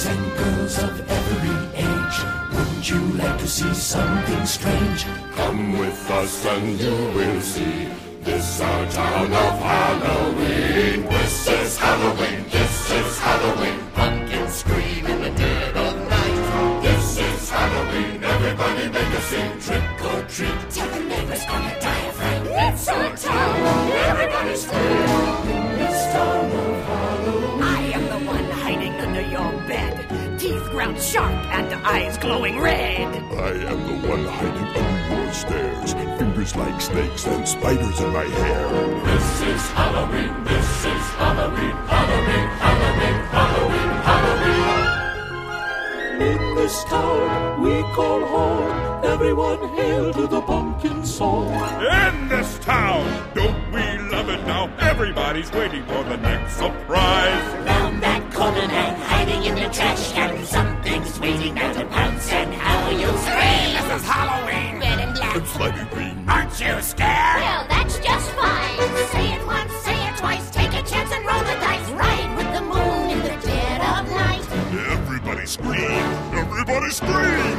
and girls of every age. Wouldn't you like to see something strange? Come with us and you will see. This our town of Halloween. This is Halloween, this is Halloween. Pumpkins scream in the dead of night. This is Halloween, everybody make a scene. Trick or treat, Tell the neighbors gonna die of fright. it's our town, everybody's free. In this town of Halloween. I am the one hiding under your bed, teeth ground sharp and eyes glowing red. I am the one hiding under your stairs, fingers like snakes and spiders in my hair. This is Halloween, this is Halloween, Halloween, Halloween, Halloween, Halloween. In this town we call home. Everyone hail to the pumpkin song. In this town, don't we love it now? Everybody's waiting for the next surprise. Round that corner and hiding in the trash can, something's waiting there to pounce and how you'll scream. This is Halloween. Red and black. And slimy green. Aren't you scared? Well, that's just fine. Say it once, say it twice. Take a chance and roll the dice. Ride with the moon in the dead of night. Everybody scream! Everybody scream!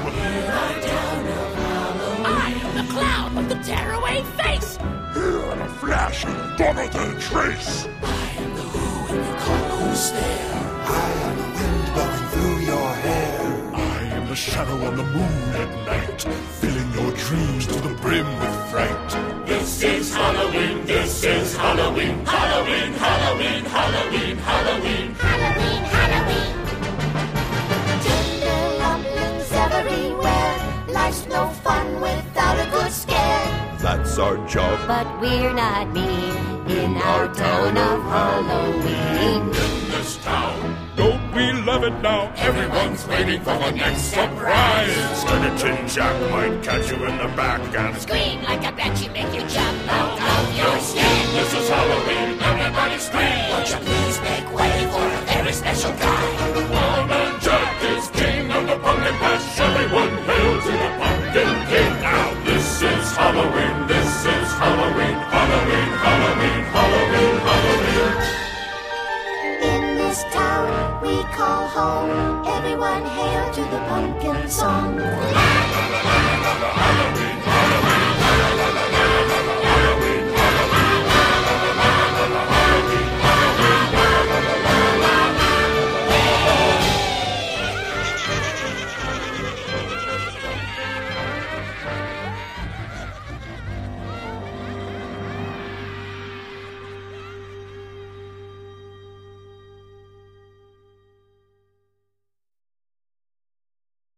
I am the clown with the tearaway face. Here in a flash, gone without a trace. I am the who and you call who stare. I am the wind blowing through your hair. I am the shadow on the moon at night, filling your dreams to the brim with fright. This is Halloween, this is Halloween. Halloween, Halloween, Halloween, Halloween. Halloween, Halloween. Tender lumberings everywhere. Life's no fun without a good scare. That's our job. But we're not mean in our town of Halloween. In this town, Don't we love it now? Everyone's waiting for the next surprise. Skeleton Jack might catch you in the back and Scream like a banshee, make you jump out of your skin. this is Halloween, everybody scream! Won't you please make way for a very special guy? Old Man Jack is king of the pumpkin patch. Everyone hail to the pumpkin king. Now this is Halloween, this is Halloween, Halloween, Halloween, Halloween, Halloween. In this town we call home. Everyone hail to the pumpkin song.